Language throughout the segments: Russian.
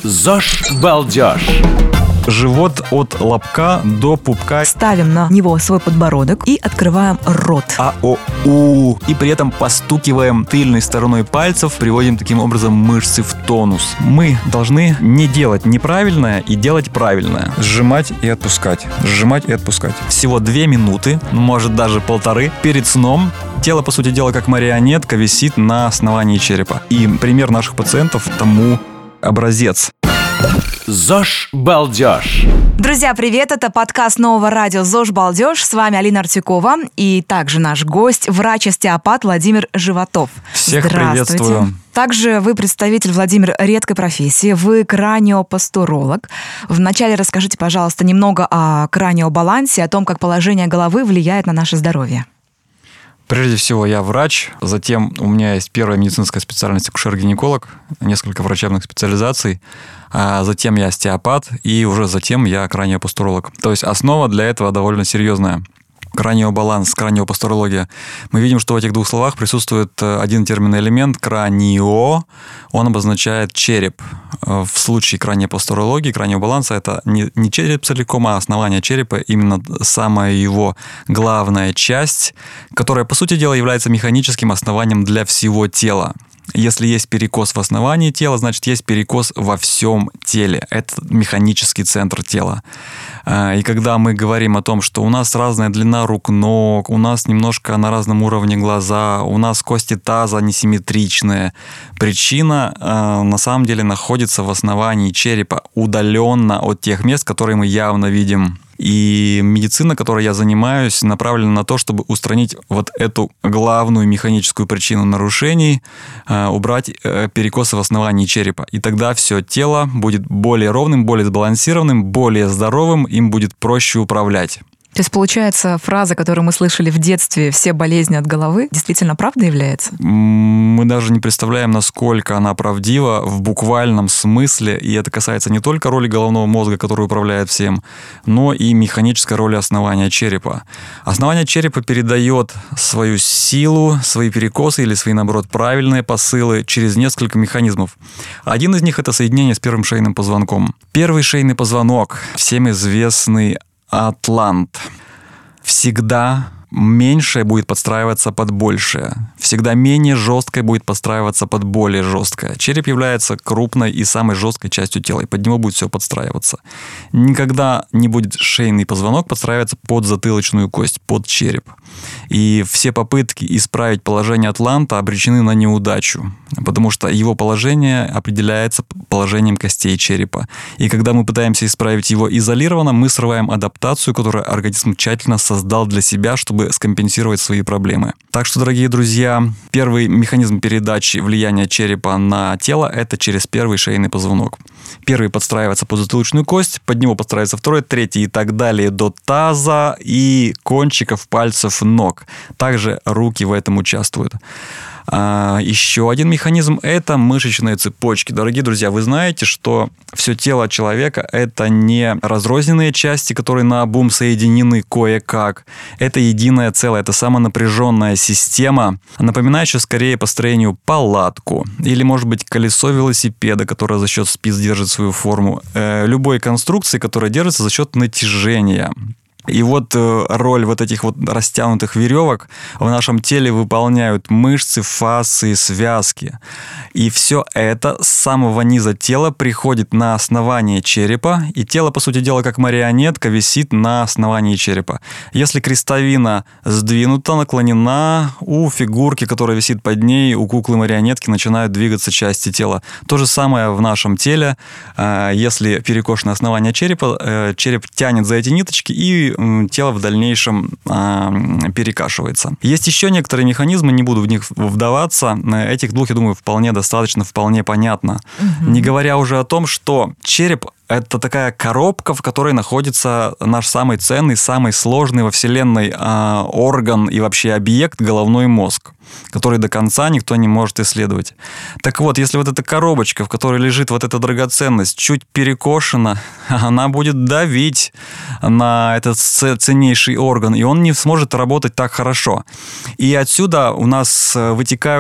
ЗОЖ балдеж. Живот от лобка до пупка. Ставим на него свой подбородок и открываем рот. А-о-у. И при этом постукиваем тыльной стороной пальцев, приводим таким образом мышцы в тонус. Мы должны не делать неправильное и делать правильное. Сжимать и отпускать. Сжимать и отпускать. Всего 2 минуты, может даже 1,5, перед сном. Тело, по сути дела, как марионетка, висит на основании черепа. И пример наших пациентов тому образец. ЗОЖ балдеж. Друзья, привет! Это подкаст нового радио «ЗОЖ балдеж». С вами Алина Артюкова и также наш гость, врач-остеопат Владимир Животов. Всех приветствую. Также вы представитель, Владимир, редкой профессии. Вы краниопастуролог. Вначале расскажите, пожалуйста, немного о краниобалансе, о том, как положение головы влияет на наше здоровье. Прежде всего, я врач, затем у меня есть первая медицинская специальность акушер-гинеколог, несколько врачебных специализаций, а затем я остеопат, и уже затем я краниопастуролог. То есть основа для этого довольно серьезная. Краниобаланс, краниопастурология. Мы видим, что в этих двух словах присутствует один терминный элемент – кранио. Он обозначает череп. В случае краниопастурологии, краниобаланса – это не череп целиком, а основание черепа, именно самая его главная часть, которая, по сути дела, является механическим основанием для всего тела. Если есть перекос в основании тела, значит, есть перекос во всем теле. Это механический центр тела. И когда мы говорим о том, что у нас разная длина рук, ног, у нас немножко на разном уровне глаза, у нас кости таза несимметричные, причина на самом деле находится в основании черепа, удаленно от тех мест, которые мы явно видим. И медицина, которой я занимаюсь, направлена на то, чтобы устранить вот эту главную механическую причину нарушений, убрать перекосы в основании черепа. И тогда все тело будет более ровным, более сбалансированным, более здоровым, им будет проще управлять. То есть, получается, фраза, которую мы слышали в детстве «все болезни от головы», действительно правда является? Мы даже не представляем, насколько она правдива в буквальном смысле, и это касается не только роли головного мозга, который управляет всем, но и механической роли основания черепа. Основание черепа передает свою силу, свои перекосы или свои, наоборот, правильные посылы через несколько механизмов. Один из них – это соединение с первым шейным позвонком. Первый шейный позвонок, всем известный атлант, всегда меньшее будет подстраиваться под большее. Всегда менее жесткое будет подстраиваться под более жесткое. Череп является крупной и самой жесткой частью тела, и под него будет все подстраиваться. Никогда не будет шейный позвонок подстраиваться под затылочную кость, под череп. И все попытки исправить положение атланта обречены на неудачу, потому что его положение определяется положением костей черепа. И когда мы пытаемся исправить его изолированно, мы срываем адаптацию, которую организм тщательно создал для себя, чтобы скомпенсировать свои проблемы. Так что, дорогие друзья, первый механизм передачи влияния черепа на тело – это через первый шейный позвонок. Первый подстраивается под затылочную кость, под него подстраивается второй, третий и так далее до таза и кончиков пальцев ног. Также руки в этом участвуют. Еще один механизм – это мышечные цепочки. Дорогие друзья, вы знаете, что все тело человека – это не разрозненные части, которые наобум соединены кое-как. Это единое целое, это самонапряженная система, напоминающая скорее по строению палатку или, может быть, колесо велосипеда, которое за счет спиц держит свою форму. Любой конструкции, которая держится за счет натяжения. И вот роль вот этих вот растянутых веревок в нашем теле выполняют мышцы, фасции, связки. И все это с самого низа тела приходит на основание черепа, и тело, по сути дела, как марионетка, висит на основании черепа. Если крестовина сдвинута, наклонена, у фигурки, которая висит под ней, у куклы-марионетки начинают двигаться части тела. То же самое в нашем теле. Если перекошено основание черепа, череп тянет за эти ниточки, и тело в дальнейшем перекашивается. Есть еще некоторые механизмы, не буду в них вдаваться. Этих двух, я думаю, вполне достаточно, вполне понятно. Не говоря уже о том, что череп – это такая коробка, в которой находится наш самый ценный, самый сложный во Вселенной орган и вообще объект – головной мозг, который до конца никто не может исследовать. Так вот, если вот эта коробочка, в которой лежит вот эта драгоценность, чуть перекошена, она будет давить на этот ценнейший орган, и он не сможет работать так хорошо. И отсюда у нас вытекают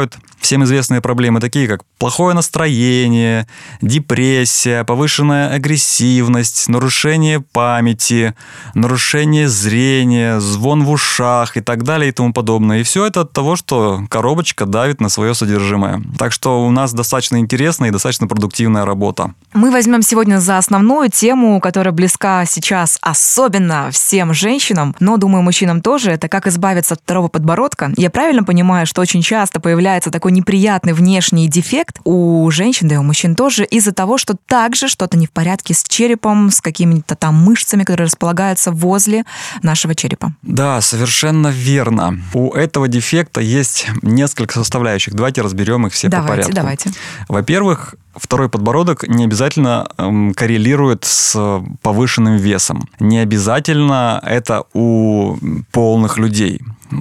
всем известные проблемы, такие как плохое настроение, депрессия, повышенная агрессивность, нарушение памяти, нарушение зрения, звон в ушах и так далее и тому подобное. И все это от того, что коробочка давит на свое содержимое. Так что у нас достаточно интересная и достаточно продуктивная работа. Мы возьмем сегодня за основную тему, которая близка сейчас особенно всем женщинам, но, думаю, мужчинам тоже. Это как избавиться от второго подбородка. Я правильно понимаю, что очень часто появляется такой неприятный внешний дефект у женщин, да и у мужчин тоже, из-за того, что также что-то не в порядке с черепом, с какими-то там мышцами, которые располагаются возле нашего черепа. Да, совершенно верно. У этого дефекта есть несколько составляющих. Давайте разберем их все по порядку. Давайте. Во-первых, второй подбородок не обязательно коррелирует с повышенным весом. Не обязательно это у полных людей.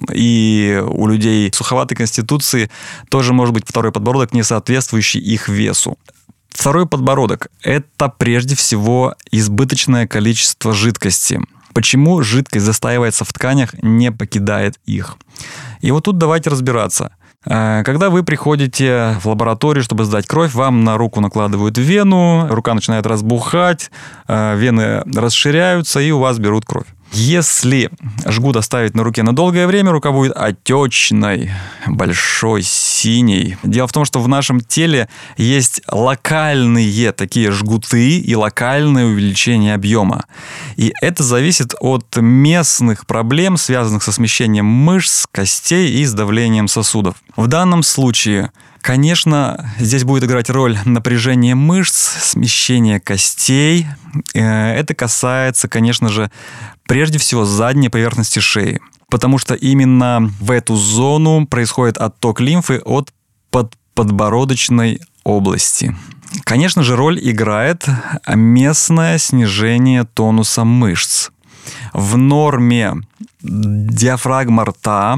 И у людей суховатой конституции тоже может быть второй подбородок, не соответствующий их весу. Второй подбородок – это прежде всего избыточное количество жидкости. Почему жидкость застаивается в тканях, не покидает их? И вот тут давайте разбираться. Когда вы приходите в лабораторию, чтобы сдать кровь, вам на руку накладывают вену, рука начинает разбухать, вены расширяются, и у вас берут кровь. Если жгут оставить на руке на долгое время, рука будет отечной, большой, синей. Дело в том, что в нашем теле есть локальные такие жгуты и локальное увеличение объема. И это зависит от местных проблем, связанных со смещением мышц, костей и с давлением сосудов. В данном случае, конечно, здесь будет играть роль напряжение мышц, смещение костей. Это касается, конечно же, прежде всего задней поверхности шеи, потому что именно в эту зону происходит отток лимфы от подбородочной области. Конечно же, роль играет местное снижение тонуса мышц. В норме диафрагма рта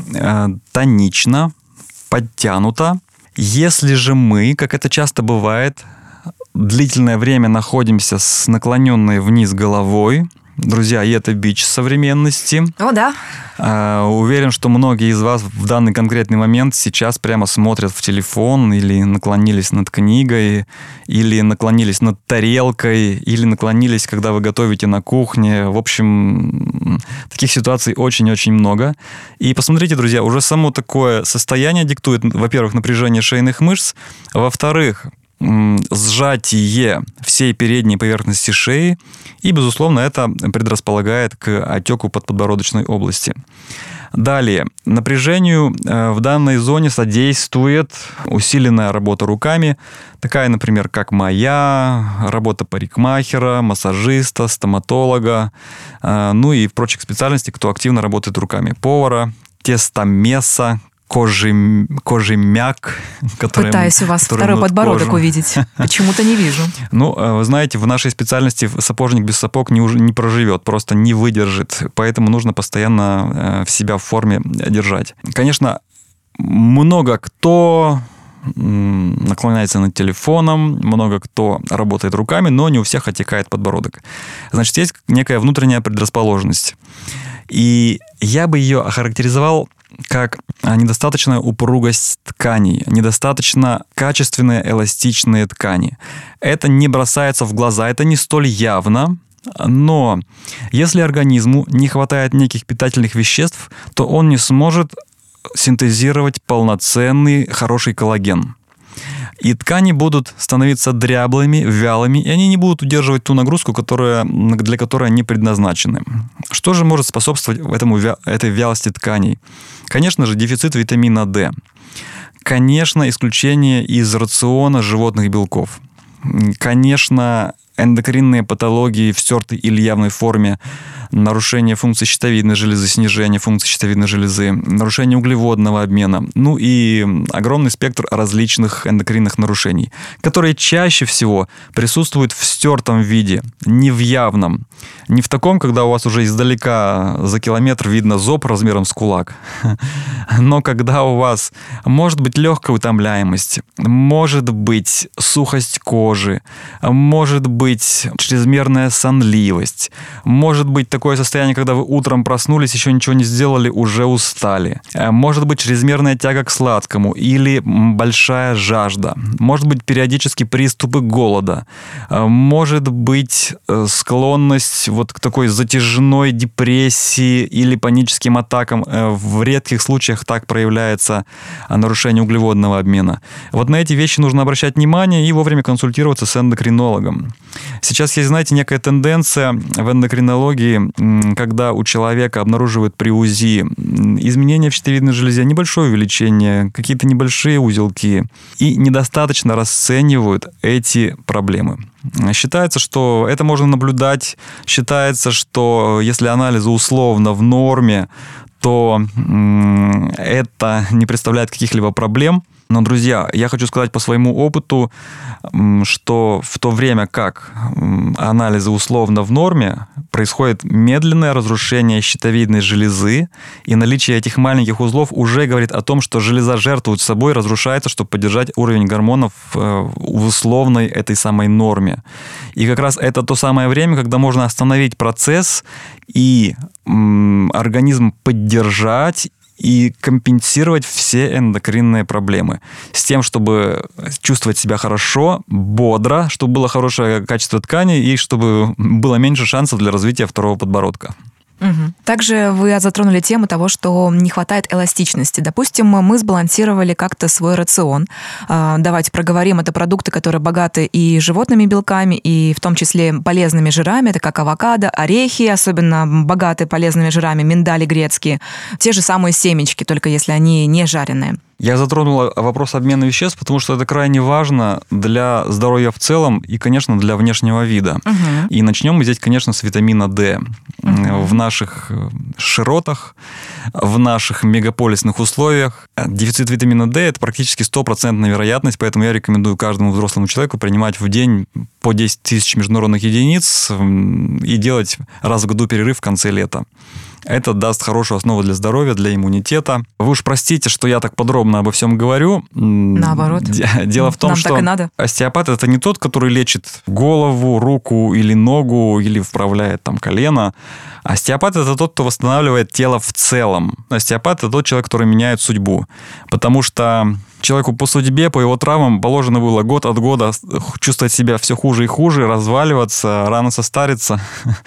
тонична, подтянута. Если же мы, как это часто бывает, длительное время находимся с наклоненной вниз головой, друзья, и это бич современности. О, да. Уверен, что многие из вас в данный конкретный момент сейчас прямо смотрят в телефон или наклонились над книгой, или наклонились над тарелкой, или наклонились, когда вы готовите на кухне. В общем, таких ситуаций очень-очень много. И посмотрите, друзья, уже само такое состояние диктует, во-первых, напряжение шейных мышц, во-вторых, сжатие всей передней поверхности шеи, и, безусловно, это предрасполагает к отеку подподбородочной области. Далее, напряжению в данной зоне содействует усиленная работа руками, такая, например, как моя, работа парикмахера, массажиста, стоматолога, ну и прочих специальностей, кто активно работает руками, повара, тестомеса, кожемяк, который... Пытаюсь у вас второй подбородок увидеть. Почему-то не вижу. Ну, вы знаете, в нашей специальности сапожник без сапог не проживет, просто не выдержит. Поэтому нужно постоянно себя в форме держать. Конечно, много кто наклоняется над телефоном, много кто работает руками, но не у всех отекает подбородок. Значит, есть некая внутренняя предрасположенность. И я бы ее охарактеризовал как недостаточная упругость тканей, недостаточно качественные эластичные ткани. Это не бросается в глаза, это не столь явно, но если организму не хватает неких питательных веществ, то он не сможет синтезировать полноценный, хороший коллаген. И ткани будут становиться дряблыми, вялыми, и они не будут удерживать ту нагрузку, для которой они предназначены. Что же может способствовать этой вялости тканей? Конечно же, дефицит витамина D. Конечно, исключение из рациона животных белков. Конечно, эндокринные патологии в стертой или явной форме, нарушение функции щитовидной железы, снижение функции щитовидной железы, нарушение углеводного обмена, ну и огромный спектр различных эндокринных нарушений, которые чаще всего присутствуют в стертом виде, не в явном. Не в таком, когда у вас уже издалека за километр видно зоб размером с кулак, но когда у вас может быть легкая утомляемость, может быть сухость кожи, может быть быть чрезмерная сонливость, может быть такое состояние, когда вы утром проснулись, еще ничего не сделали, уже устали, может быть чрезмерная тяга к сладкому или большая жажда, может быть периодически приступы голода, может быть склонность вот к такой затяжной депрессии или паническим атакам. В редких случаях так проявляется нарушение углеводного обмена. Вот на эти вещи нужно обращать внимание и вовремя консультироваться с эндокринологом. Сейчас есть, знаете, некая тенденция в эндокринологии, когда у человека обнаруживают при УЗИ изменения в щитовидной железе, небольшое увеличение, какие-то небольшие узелки, и недостаточно расценивают эти проблемы. Считается, что это можно наблюдать, считается, что если анализы условно в норме, то это не представляет каких-либо проблем. Но, друзья, я хочу сказать по своему опыту, что в то время как анализы условно в норме, происходит медленное разрушение щитовидной железы, и наличие этих маленьких узлов уже говорит о том, что железа жертвует собой, разрушается, чтобы поддержать уровень гормонов в условной этой самой норме. И как раз это то самое время, когда можно остановить процесс и организм поддержать и компенсировать все эндокринные проблемы с тем, чтобы чувствовать себя хорошо, бодро, чтобы было хорошее качество ткани и чтобы было меньше шансов для развития второго подбородка. Угу. Также вы затронули тему того, что не хватает эластичности. Допустим, мы сбалансировали как-то свой рацион. Давайте проговорим. Это продукты, которые богаты и животными белками, и в том числе полезными жирами. Это как авокадо, орехи, особенно богатые полезными жирами, миндали грецкие. Те же самые семечки, только если они не жареные. Я затронул вопрос обмена веществ, потому что это крайне важно для здоровья в целом и, конечно, для внешнего вида. Угу. И начнем мы здесь, конечно, с витамина D. Угу. В наших широтах, в наших мегаполисных условиях дефицит витамина D – это практически 100% вероятность, поэтому я рекомендую каждому взрослому человеку принимать в день по 10 тысяч международных единиц и делать раз в году перерыв в конце лета. Это даст хорошую основу для здоровья, для иммунитета. Вы уж простите, что я так подробно обо всем говорю. Наоборот. Дело в том, нам что так и надо. Остеопат – это не тот, который лечит голову, руку или ногу, или вправляет там колено. Остеопат – это тот, кто восстанавливает тело в целом. Остеопат – это тот человек, который меняет судьбу. Потому что человеку по судьбе, по его травмам положено было год от года чувствовать себя все хуже и хуже, разваливаться, рано состариться.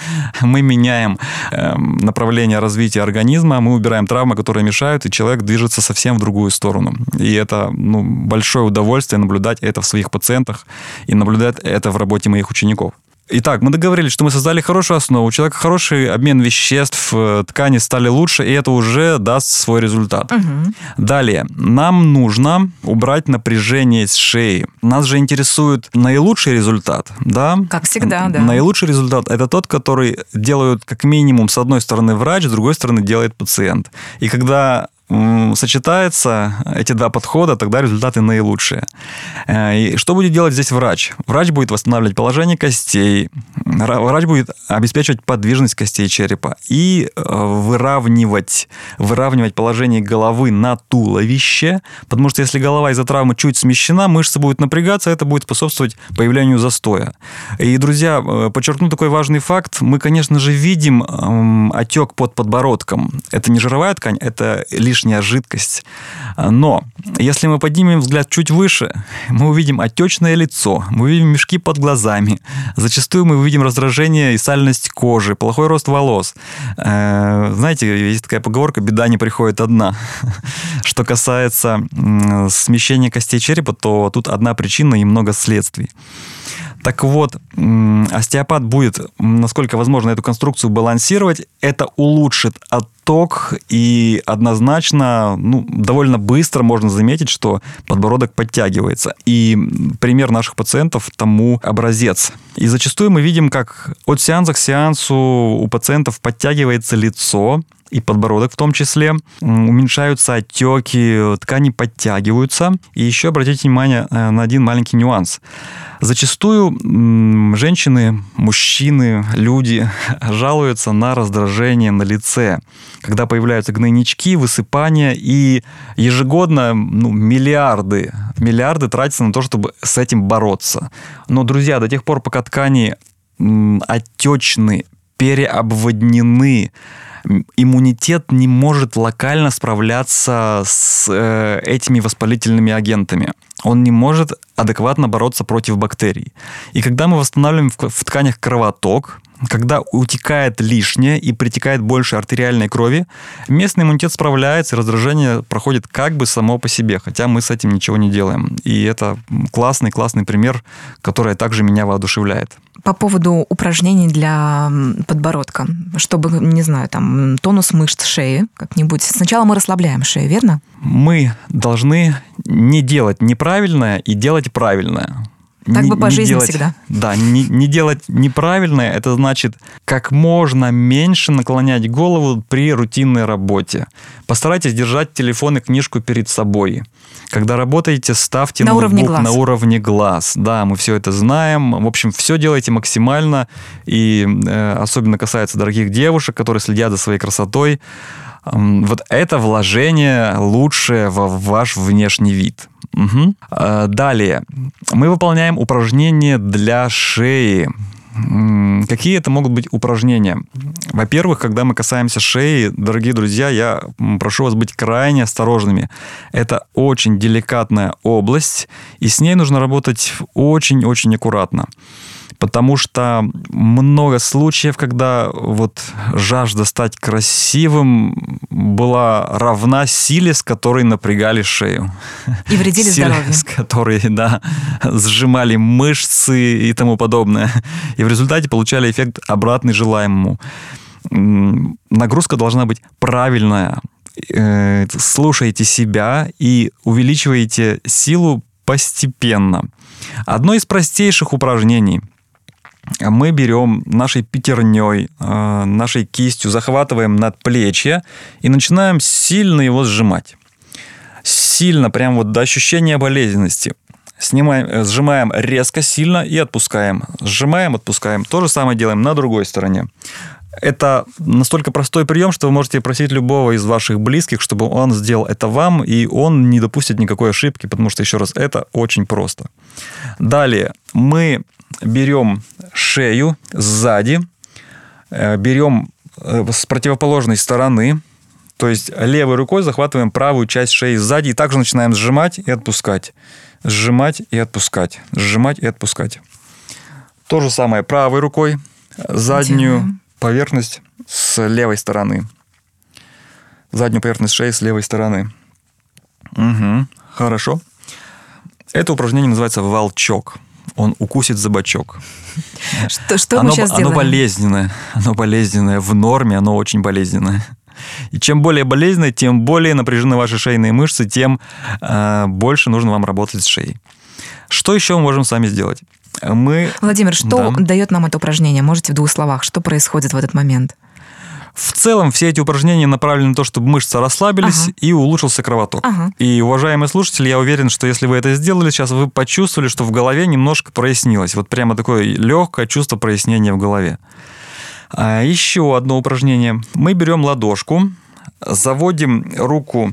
Мы меняем направление развития организма, мы убираем травмы, которые мешают, и человек движется совсем в другую сторону. И это большое удовольствие наблюдать это в своих пациентах и наблюдать это в работе моих учеников. Итак, мы договорились, что мы создали хорошую основу, у человека хороший обмен веществ, ткани стали лучше, и это уже даст свой результат. Угу. Далее, нам нужно убрать напряжение с шеи. Нас же интересует наилучший результат, да? Как всегда, да. Наилучший результат – это тот, который делают как минимум с одной стороны врач, с другой стороны делает пациент. И когда сочетаются эти два подхода, тогда результаты наилучшие. И что будет делать здесь врач? Врач будет восстанавливать положение костей, врач будет обеспечивать подвижность костей черепа и выравнивать положение головы на туловище, потому что если голова из-за травмы чуть смещена, мышцы будут напрягаться, это будет способствовать появлению застоя. И, друзья, подчеркну такой важный факт. Мы, конечно же, видим отек под подбородком. Это не жировая ткань, это лишняя жидкость. Но если мы поднимем взгляд чуть выше, мы увидим отечное лицо, мы увидим мешки под глазами. Зачастую мы увидим раздражение и сальность кожи, плохой рост волос. Знаете, есть такая поговорка: беда не приходит одна. Что касается смещения костей черепа, то тут одна причина и много следствий. Так вот, остеопат будет, насколько возможно, эту конструкцию балансировать. Это улучшит отток, и однозначно, довольно быстро можно заметить, что подбородок подтягивается. И пример наших пациентов тому образец. И зачастую мы видим, как от сеанса к сеансу у пациентов подтягивается лицо, и подбородок в том числе. Уменьшаются отеки, ткани подтягиваются. И еще обратите внимание на один маленький нюанс. Зачастую женщины, мужчины, люди жалуются на раздражение на лице, когда появляются гнойнички, высыпания, и ежегодно миллиарды тратятся на то, чтобы с этим бороться. Но, друзья, до тех пор, пока ткани отечны, переобводнены, иммунитет не может локально справляться с этими воспалительными агентами. Он не может адекватно бороться против бактерий. И когда мы восстанавливаем в тканях кровоток, когда утекает лишнее и притекает больше артериальной крови, местный иммунитет справляется, и раздражение проходит как бы само по себе, хотя мы с этим ничего не делаем. И это классный пример, который также меня воодушевляет. По поводу упражнений для подбородка, чтобы, не знаю, там, тонус мышц шеи как-нибудь. Сначала мы расслабляем шею, верно? Мы должны не делать неправильное и делать правильное. Так бы по жизни всегда. Да, не делать неправильное, это значит как можно меньше наклонять голову при рутинной работе. Постарайтесь держать телефон и книжку перед собой. Когда работаете, ставьте ноутбук на уровне глаз. Да, мы все это знаем. В общем, все делайте максимально. И особенно касается дорогих девушек, которые следят за своей красотой. Вот это вложение лучшее в ваш внешний вид. Угу. Далее. Мы выполняем упражнения для шеи. Какие это могут быть упражнения? Во-первых, когда мы касаемся шеи, дорогие друзья, я прошу вас быть крайне осторожными. Это очень деликатная область, и с ней нужно работать очень-очень аккуратно. Потому что много случаев, когда вот жажда стать красивым была равна силе, с которой напрягали шею. И вредили здоровью. С которой, да, сжимали мышцы и тому подобное. И в результате получали эффект обратный желаемому. Нагрузка должна быть правильная. Слушайте себя и увеличивайте силу постепенно. Одно из простейших упражнений. Мы берем нашей пятерней, нашей кистью, захватываем надплечье и начинаем сильно его сжимать. Сильно, прям вот до ощущения болезненности. Сжимаем резко, сильно и отпускаем. Сжимаем, отпускаем. То же самое делаем на другой стороне. Это настолько простой прием, что вы можете просить любого из ваших близких, чтобы он сделал это вам, и он не допустит никакой ошибки, потому что, еще раз, это очень просто. Далее мы берем шею сзади, берем с противоположной стороны, то есть левой рукой захватываем правую часть шеи сзади и также начинаем сжимать и отпускать. Сжимать и отпускать. Сжимать и отпускать. То же самое правой рукой, заднюю поверхность с левой стороны. Заднюю поверхность шеи с левой стороны. Угу, хорошо. Это упражнение называется «волчок». Он укусит за бочок. Что мы сейчас делаем? Оно болезненное. В норме оно очень болезненное. И чем более болезненное, тем более напряжены ваши шейные мышцы, тем больше нужно вам работать с шеей. Что еще мы можем с вами сделать? Владимир, что дает нам это упражнение? Можете в 2 словах? Что происходит в этот момент? В целом все эти упражнения направлены на то, чтобы мышцы расслабились и улучшился кровоток. И, уважаемые слушатели, я уверен, что если вы это сделали, сейчас вы почувствовали, что в голове немножко прояснилось. Вот прямо такое легкое чувство прояснения в голове. Еще одно упражнение. Мы берем ладошку, заводим руку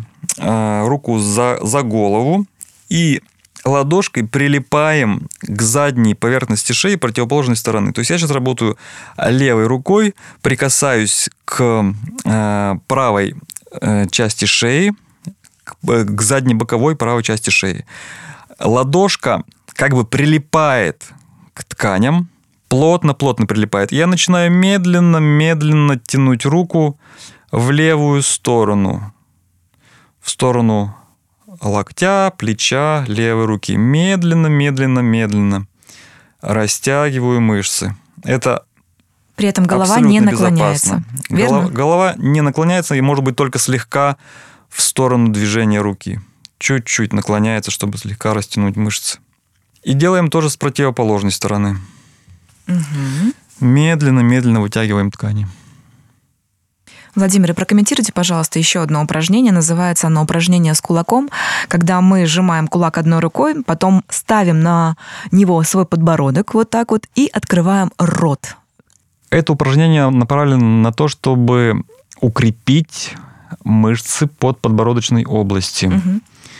за голову и ладошкой прилипаем к задней поверхности шеи противоположной стороны. То есть я сейчас работаю левой рукой, прикасаюсь к правой части шеи, к задней боковой правой части шеи. Ладошка как бы прилипает к тканям, плотно-плотно прилипает. Я начинаю медленно тянуть руку в левую сторону. В сторону локтя, плеча, левой руки. Медленно растягиваю мышцы. Это при этом голова не наклоняется. Верно? Голова не наклоняется и может быть только слегка в сторону движения руки. Чуть-чуть наклоняется, чтобы слегка растянуть мышцы. И делаем тоже с противоположной стороны. Медленно вытягиваем ткани. Владимир, и прокомментируйте, пожалуйста, еще одно упражнение. Называется оно упражнение с кулаком, когда мы сжимаем кулак одной рукой, потом ставим на него свой подбородок вот так вот и открываем рот. Это упражнение направлено на то, чтобы укрепить мышцы подподбородочной области. Угу.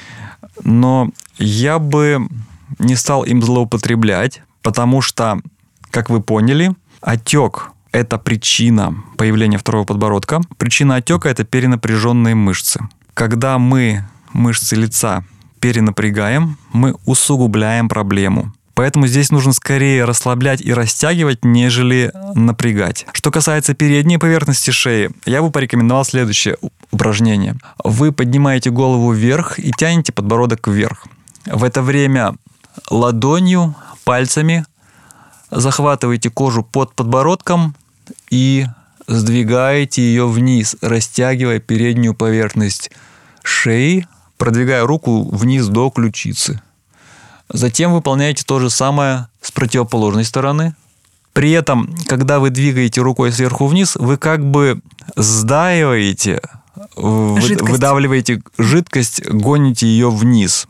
Но я бы не стал им злоупотреблять, потому что, как вы поняли, отек – это причина появления второго подбородка. Причина отека – это перенапряженные мышцы. Когда мы мышцы лица перенапрягаем, мы усугубляем проблему. Поэтому здесь нужно скорее расслаблять и растягивать, нежели напрягать. Что касается передней поверхности шеи, я бы порекомендовал следующее упражнение. Вы поднимаете голову вверх и тянете подбородок вверх. В это время ладонью, пальцами захватываете кожу под подбородком и сдвигаете ее вниз, растягивая переднюю поверхность шеи, продвигая руку вниз до ключицы. Затем выполняете то же самое с противоположной стороны. При этом, когда вы двигаете рукой сверху вниз, вы как бы сдаиваете, выдавливаете жидкость, гоните ее вниз.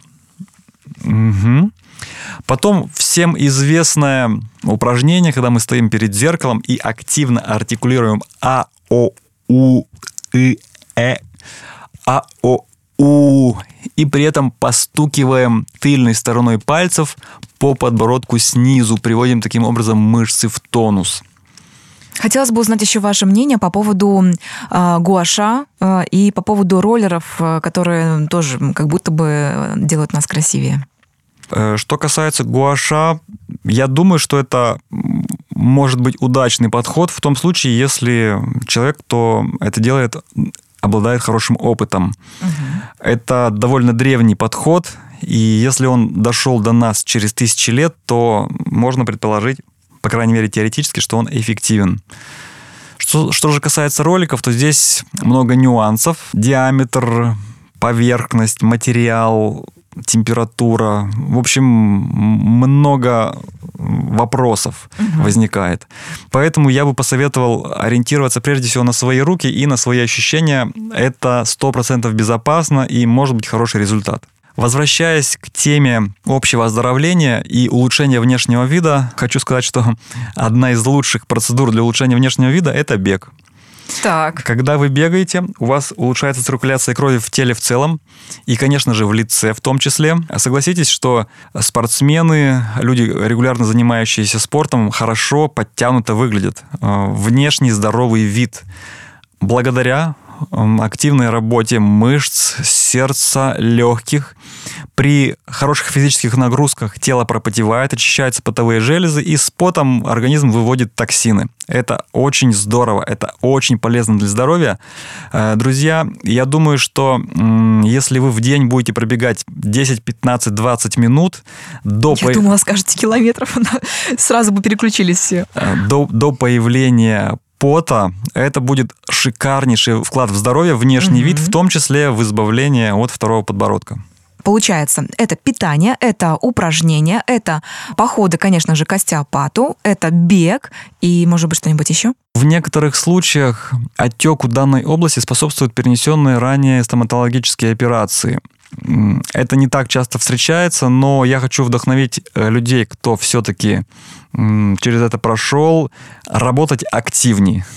Угу. Потом всем известное упражнение, когда мы стоим перед зеркалом и активно артикулируем А, О, У, И, Э, А, О, У, и при этом постукиваем тыльной стороной пальцев по подбородку снизу, приводим таким образом мышцы в тонус. Хотелось бы узнать еще ваше мнение по поводу гуаша и по поводу роллеров, которые тоже как будто бы делают нас красивее. Что касается гуаша, я думаю, что это может быть удачный подход в том случае, если человек, кто это делает, обладает хорошим опытом. Угу. Это довольно древний подход, и если он дошел до нас через тысячи лет, то можно предположить, по крайней мере теоретически, что он эффективен. Что же касается роликов, то здесь много нюансов. Диаметр, поверхность, материал, температура. В общем, много вопросов возникает. Поэтому я бы посоветовал ориентироваться прежде всего на свои руки и на свои ощущения. Это 100% безопасно и может быть хороший результат. Возвращаясь к теме общего оздоровления и улучшения внешнего вида, хочу сказать, что одна из лучших процедур для улучшения внешнего вида – это бег. Так. Когда вы бегаете, у вас улучшается циркуляция крови в теле в целом и, конечно же, в лице в том числе. Согласитесь, что спортсмены, люди, регулярно занимающиеся спортом, хорошо, подтянуто выглядят. Внешний здоровый вид. Благодаря активной работе мышц, сердца, легких. При хороших физических нагрузках тело пропотевает, очищаются потовые железы, и с потом организм выводит токсины. Это очень здорово, это очень полезно для здоровья. Друзья, я думаю, что если вы в день будете пробегать 10, 15, 20 минут до... Я думала, скажете километров, сразу бы переключились все. До появления пота, это будет шикарнейший вклад в здоровье, внешний вид, в том числе в избавление от второго подбородка. Получается, это питание, это упражнения, это походы, конечно же, к остеопату, это бег и, может быть, что-нибудь еще? В некоторых случаях отеку данной области способствуют перенесенные ранее стоматологические операции. Это не так часто встречается, но я хочу вдохновить людей, кто все-таки через это прошел, работать активнее.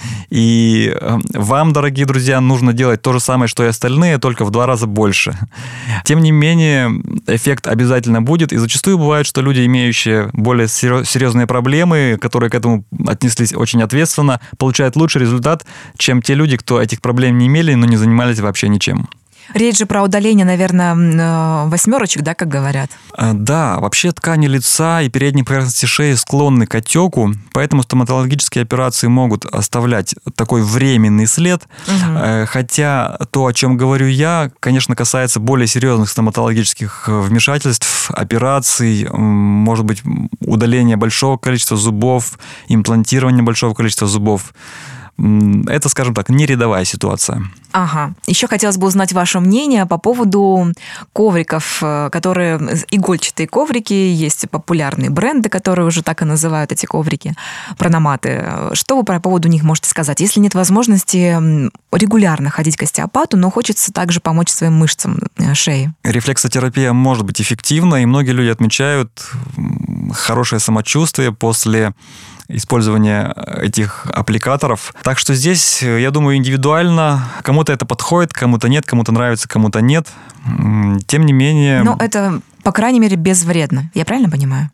И вам, дорогие друзья, нужно делать то же самое, что и остальные, только в 2 раза больше. Тем не менее, эффект обязательно будет. И зачастую бывает, что люди, имеющие более серьезные проблемы, которые к этому отнеслись очень ответственно, получают лучший результат, чем те люди, кто этих проблем не имели, но не занимались вообще ничем. Речь же про удаление, наверное, 8, да, как говорят? Да, вообще ткани лица и передней поверхности шеи склонны к отеку, поэтому стоматологические операции могут оставлять такой временный след. Хотя то, о чем говорю я, конечно, касается более серьезных стоматологических вмешательств, операций, может быть, удаления большого количества зубов, имплантирования большого количества зубов. это, скажем так, не рядовая ситуация. Ага. Еще хотелось бы узнать ваше мнение по поводу ковриков, которые игольчатые коврики, есть популярные бренды, которые уже так и называют эти коврики, прономаты. Что вы по поводу них можете сказать? Если нет возможности регулярно ходить к остеопату, но хочется также помочь своим мышцам шеи. Рефлексотерапия может быть эффективна, и многие люди отмечают хорошее самочувствие после использования этих аппликаторов. Так что здесь, я думаю, индивидуально. Кому-то это подходит, кому-то нет, кому-то нравится, кому-то нет. Тем не менее... Но это, по крайней мере, безвредно. Я правильно понимаю?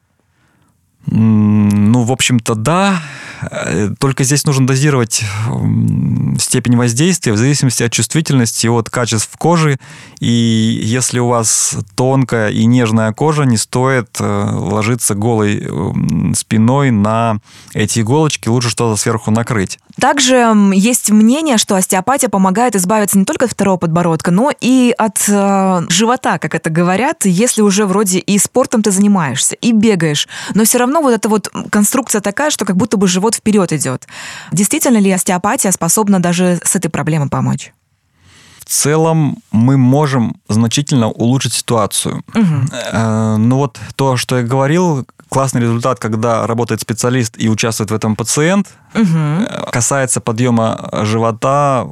Ну, в общем-то, да. Только здесь нужно дозировать степень воздействия в зависимости от чувствительности, от качеств кожи. И если у вас тонкая и нежная кожа, не стоит ложиться голой спиной на эти иголочки. Лучше что-то сверху накрыть. Также есть мнение, что остеопатия помогает избавиться не только от второго подбородка, но и от живота, как это говорят, если уже вроде и спортом ты занимаешься, и бегаешь, но все равно вот эта вот конструкция такая, что как будто бы живот вперед идет. Действительно ли остеопатия способна даже с этой проблемой помочь? В целом мы можем значительно улучшить ситуацию. Но вот то, что я говорил, классный результат, когда работает специалист и участвует в этом пациент, касается подъема живота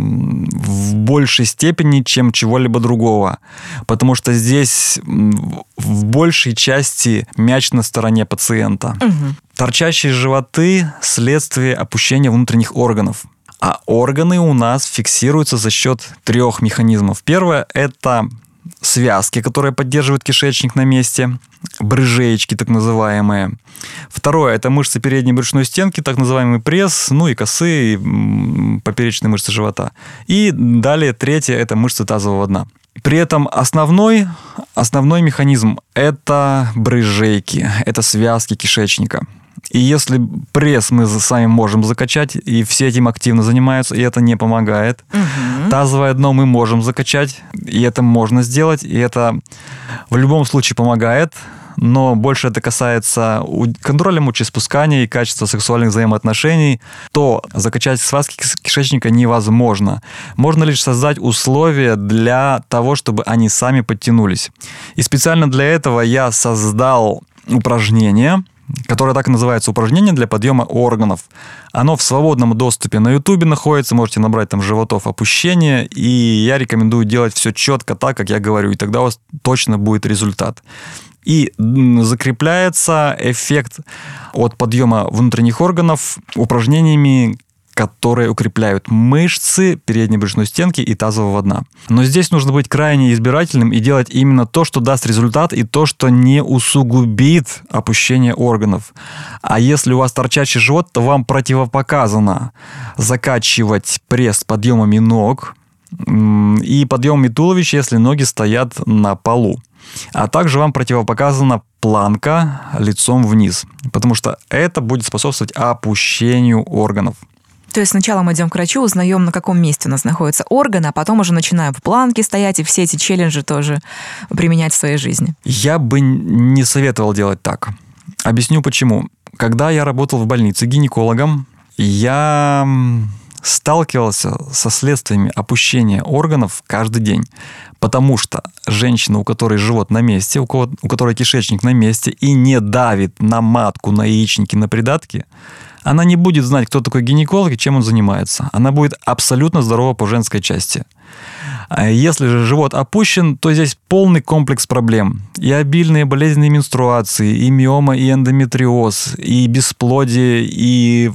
в большей степени, чем чего-либо другого. Потому что здесь в большей части мяч на стороне пациента. Торчащие животы – следствие опущения внутренних органов. А органы у нас фиксируются за счет 3 механизмов. Первое – это связки, которые поддерживают кишечник на месте, брыжеечки так называемые. Второе – это мышцы передней брюшной стенки, так называемый пресс, ну и косые, и поперечные мышцы живота. И далее третье – это мышцы тазового дна. При этом основной механизм – это брыжейки, это связки кишечника. И если пресс мы сами можем закачать, и все этим активно занимаются, и это не помогает. Тазовое дно мы можем закачать, и это можно сделать, и это в любом случае помогает, но больше это касается контроля мочеиспускания и качества сексуальных взаимоотношений, то закачать связки кишечника невозможно. Можно лишь создать условия для того, чтобы они сами подтянулись. И специально для этого я создал упражнение, которое так и называется «Упражнение для подъема органов». Оно в свободном доступе на Ютубе находится, можете набрать там «Животов опущения», и я рекомендую делать все четко так, как я говорю, и тогда у вас точно будет результат. И закрепляется эффект от подъема внутренних органов упражнениями, которые укрепляют мышцы передней брюшной стенки и тазового дна. Но здесь нужно быть крайне избирательным и делать именно то, что даст результат, и то, что не усугубит опущение органов. А если у вас торчащий живот, то вам противопоказано закачивать пресс подъемами ног и подъемами туловища, если ноги стоят на полу. А также вам противопоказана планка лицом вниз, потому что это будет способствовать опущению органов. То есть сначала мы идем к врачу, узнаем, на каком месте у нас находится орган, а потом уже начинаем в планке стоять и все эти челленджи тоже применять в своей жизни. Я бы не советовал делать так. Объясню почему. Когда я работал в больнице гинекологом, я сталкивался со следствиями опущения органов каждый день. Потому что женщина, у которой живот на месте, у которой кишечник на месте и не давит на матку, на яичники, на придатки, она не будет знать, кто такой гинеколог и чем он занимается. Она будет абсолютно здорова по женской части. Если же живот опущен, то здесь полный комплекс проблем. И обильные болезненные менструации, и миома, и эндометриоз, и бесплодие, и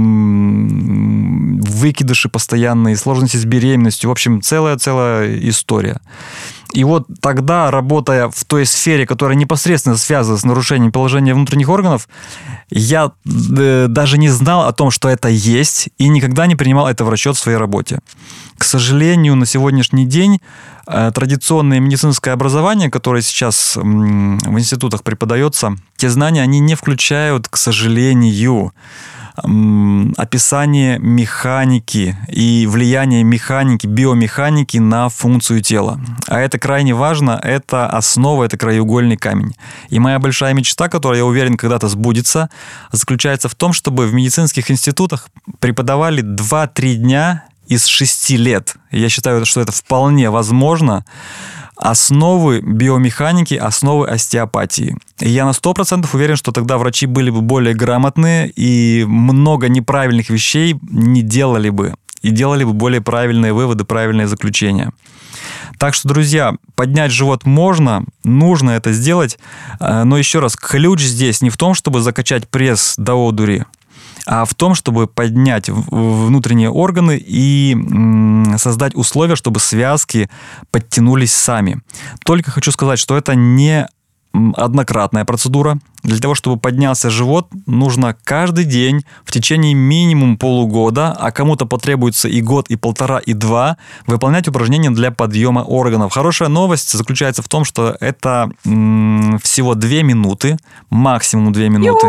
выкидыши постоянные, сложности с беременностью. В общем, целая история. И вот тогда, работая в той сфере, которая непосредственно связана с нарушением положения внутренних органов, я даже не знал о том, что это есть, и никогда не принимал это в расчет в своей работе. К сожалению, на сегодняшний день традиционное медицинское образование, которое сейчас в институтах преподается, те знания, они не включают, к сожалению, описание механики и влияние механики, биомеханики на функцию тела. А это крайне важно, это основа, это краеугольный камень. И моя большая мечта, которая, я уверен, когда-то сбудется, заключается в том, чтобы в медицинских институтах преподавали 2-3 дня из 6 лет. Я считаю, что это вполне возможно. Основы биомеханики, основы остеопатии. И я на 100% уверен, что тогда врачи были бы более грамотные и много неправильных вещей не делали бы. И делали бы более правильные выводы, правильные заключения. Так что, друзья, поднять живот можно, нужно это сделать. Но еще раз, ключ здесь не в том, чтобы закачать пресс до одури, а в том, чтобы поднять внутренние органы и создать условия, чтобы связки подтянулись сами. Только хочу сказать, что это не однократная процедура. Для того, чтобы поднялся живот, нужно каждый день в течение минимум полугода, а кому-то потребуется и год, и 1,5, и 2, выполнять упражнения для подъема органов. Хорошая новость заключается в том, что это всего 2 минуты, максимум 2 минуты,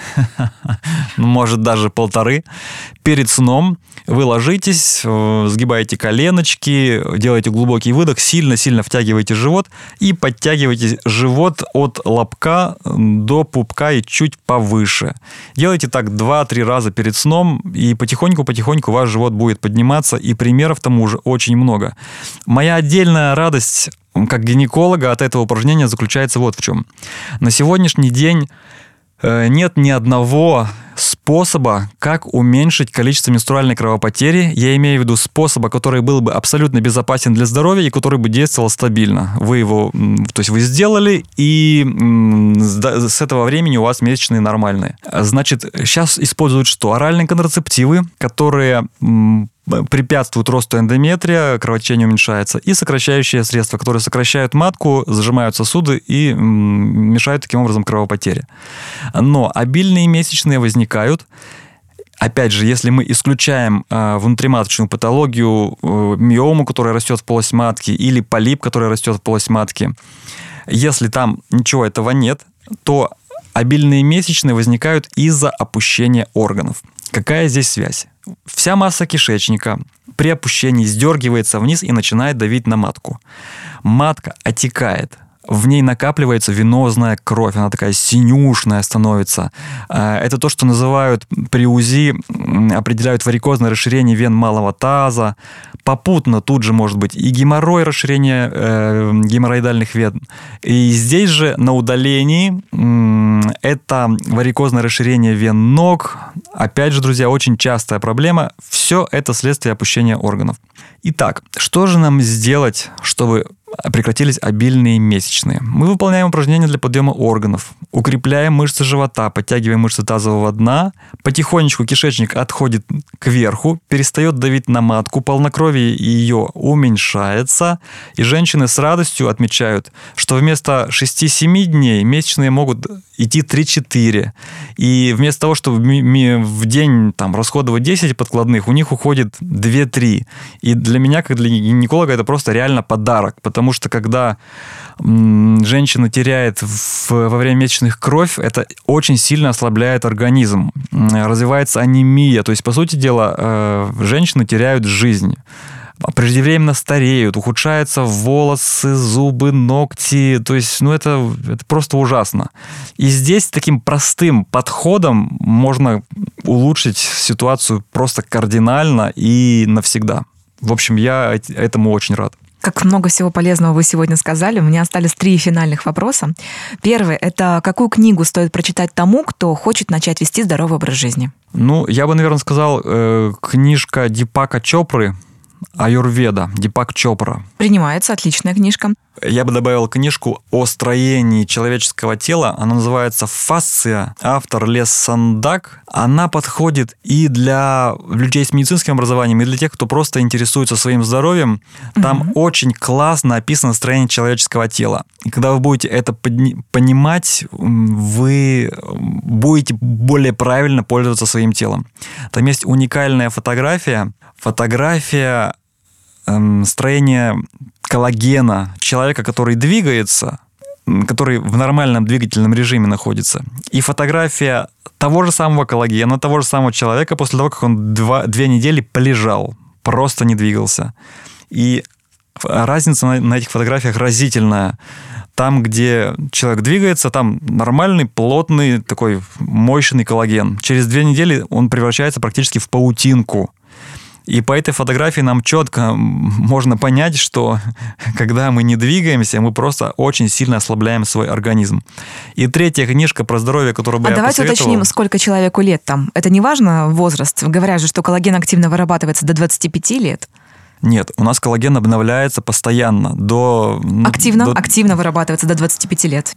может даже 1,5. Перед сном вы ложитесь, сгибаете коленочки, делаете глубокий выдох, сильно-сильно втягиваете живот и подтягиваете живот от лобка до пупка и чуть повыше. Делайте так 2-3 раза перед сном, и потихоньку-потихоньку ваш живот будет подниматься, и примеров тому же очень много. Моя отдельная радость как гинеколога от этого упражнения заключается вот в чем. На сегодняшний день нет ни одного способа, как уменьшить количество менструальной кровопотери. Я имею в виду способа, который был бы абсолютно безопасен для здоровья и который бы действовал стабильно. Вы его, то есть вы сделали, и с этого времени у вас месячные нормальные. Значит, сейчас используют что? Оральные контрацептивы, которые препятствуют росту эндометрия, кровотечение уменьшается, и сокращающие средства, которые сокращают матку, зажимают сосуды и мешают таким образом кровопотере. Но обильные месячные возникают. Опять же, если мы исключаем внутриматочную патологию, миому, которая растет в полость матки, или полип, который растет в полость матки, если там ничего этого нет, то обильные месячные возникают из-за опущения органов. Какая здесь связь? Вся масса кишечника при опущении сдергивается вниз и начинает давить на матку. Матка отекает. В ней накапливается венозная кровь, она такая синюшная становится. Это то, что называют при УЗИ, определяют варикозное расширение вен малого таза. Попутно тут же может быть и геморрой, расширение геморроидальных вен. И здесь же на удалении это варикозное расширение вен ног. Опять же, друзья, очень частая проблема. Все это следствие опущения органов. Итак, что же нам сделать, чтобы прекратились обильные месячные? Мы выполняем упражнения для подъема органов, укрепляем мышцы живота, подтягиваем мышцы тазового дна, потихонечку кишечник отходит кверху, перестает давить на матку, полнокровие ее уменьшается, и женщины с радостью отмечают, что вместо 6-7 дней месячные могут идти 3-4. И вместо того, чтобы в день расходовать 10 подкладных, у них уходит 2-3. И для меня, как для гинеколога, это просто реально подарок. Потому что когда женщина теряет во время месячных кровь, это очень сильно ослабляет организм. Развивается анемия. То есть, по сути дела, женщины теряют жизнь. Преждевременно стареют, ухудшаются волосы, зубы, ногти. То есть, это просто ужасно. И здесь таким простым подходом можно улучшить ситуацию просто кардинально и навсегда. В общем, я этому очень рад. Как много всего полезного вы сегодня сказали. У меня остались 3 финальных вопроса. Первый – это какую книгу стоит прочитать тому, кто хочет начать вести здоровый образ жизни? Я бы, наверное, сказал, книжка Дипака Чопры «Аюрведа», Дипак Чопра. Принимается, отличная книжка. Я бы добавил книжку о строении человеческого тела. Она называется «Фасция». Автор Лес Сандак. Она подходит и для людей с медицинским образованием, и для тех, кто просто интересуется своим здоровьем. Там очень классно описано строение человеческого тела. И когда вы будете это понимать, вы будете более правильно пользоваться своим телом. Там есть уникальная фотография строения коллагена человека, который двигается, который в нормальном двигательном режиме находится, и фотография того же самого коллагена, того же самого человека после того, как он 2 недели полежал, просто не двигался. И разница на этих фотографиях разительная. Там, где человек двигается, там нормальный, плотный, такой мощный коллаген. Через 2 недели он превращается практически в паутинку. И по этой фотографии нам четко можно понять, что когда мы не двигаемся, мы просто очень сильно ослабляем свой организм. И третья книжка про здоровье, которую бы я давайте посоветовал... уточним, сколько человеку лет там. Это не важно возраст. Говорят же, что коллаген активно вырабатывается до 25 лет. Нет, у нас коллаген обновляется постоянно. Активно вырабатывается до 25 лет.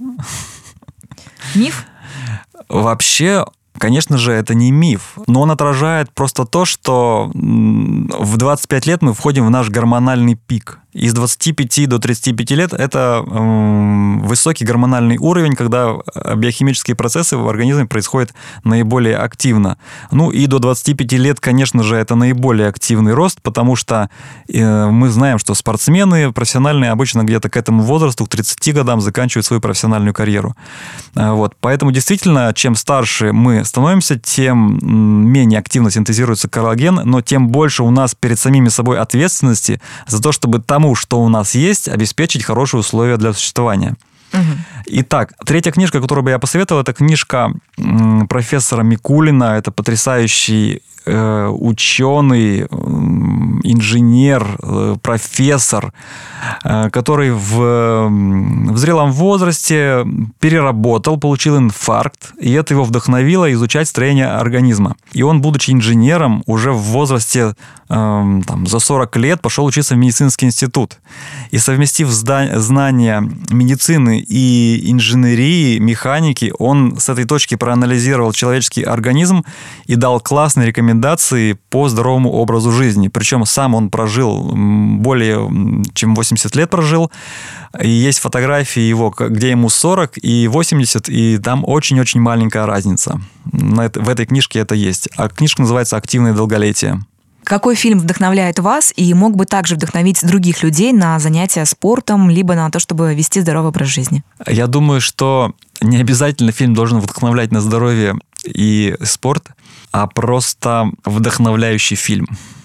Миф? Вообще... Конечно же, это не миф, но он отражает просто то, что в 25 лет мы входим в наш гормональный пик. Из 25 до 35 лет это высокий гормональный уровень, когда биохимические процессы в организме происходят наиболее активно. Ну и до 25 лет, конечно же, это наиболее активный рост, потому что мы знаем, что спортсмены профессиональные обычно где-то к этому возрасту, к 30 годам заканчивают свою профессиональную карьеру. Вот. Поэтому действительно, чем старше мы становимся, тем менее активно синтезируется коллаген, но тем больше у нас перед самими собой ответственности за то, чтобы тому, что у нас есть, обеспечить хорошие условия для существования. Итак, третья книжка, которую бы я посоветовал, это книжка профессора Микулина. Это потрясающий ученый, инженер, профессор, который в зрелом возрасте переработал, получил инфаркт, и это его вдохновило изучать строение организма. И он, будучи инженером, уже в возрасте за 40 лет пошел учиться в медицинский институт. И совместив знания медицины и инженерии, механики, он с этой точки проанализировал человеческий организм и дал классные рекомендации по здоровому образу жизни. Причем сам он прожил более чем 80 лет прожил. И есть фотографии его, где ему 40 и 80, и там очень-очень маленькая разница. В этой книжке это есть. А книжка называется «Активное долголетие». Какой фильм вдохновляет вас и мог бы также вдохновить других людей на занятия спортом, либо на то, чтобы вести здоровый образ жизни? Я думаю, что не обязательно фильм должен вдохновлять на здоровье и спорт, а просто вдохновляющий фильм.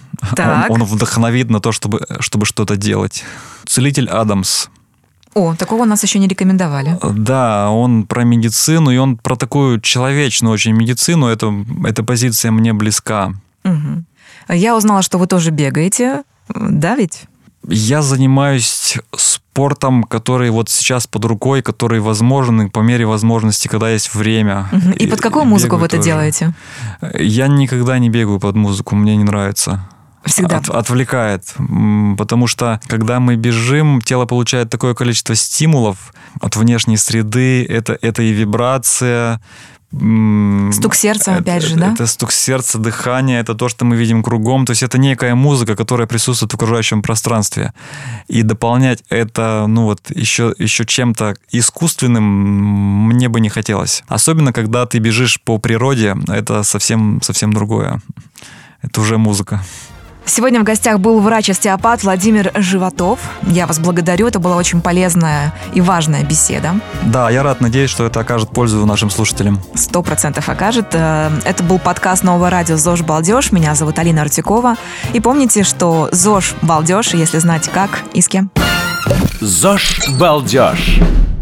Он вдохновит на то, чтобы что-то делать. «Целитель Адамс». О, такого нас еще не рекомендовали. Да, он про медицину, и он про такую человечную очень медицину. Эта позиция мне близка. Угу. Я узнала, что вы тоже бегаете, да ведь? Я занимаюсь спортом, который вот сейчас под рукой, который возможен и по мере возможности, когда есть время. И под какую музыку вы это делаете? Я никогда не бегаю под музыку, мне не нравится. Всегда. Отвлекает. Потому что, когда мы бежим, тело получает такое количество стимулов от внешней среды. Это и вибрация. Стук сердца, опять же, да? Это стук сердца, дыхание, это то, что мы видим кругом. То есть это некая музыка, которая присутствует в окружающем пространстве. И дополнять это, еще чем-то искусственным мне бы не хотелось. Особенно, когда ты бежишь по природе, это совсем другое. Это уже музыка. Сегодня в гостях был врач-остеопат Владимир Животов. Я вас благодарю, это была очень полезная и важная беседа. Да, я рад, надеюсь, что это окажет пользу нашим слушателям. 100% окажет. Это был подкаст Нового радио «ЗОЖ Балдеж». Меня зовут Алина Артюкова. И помните, что ЗОЖ Балдеж, если знать как и с кем. ЗОЖ Балдеж.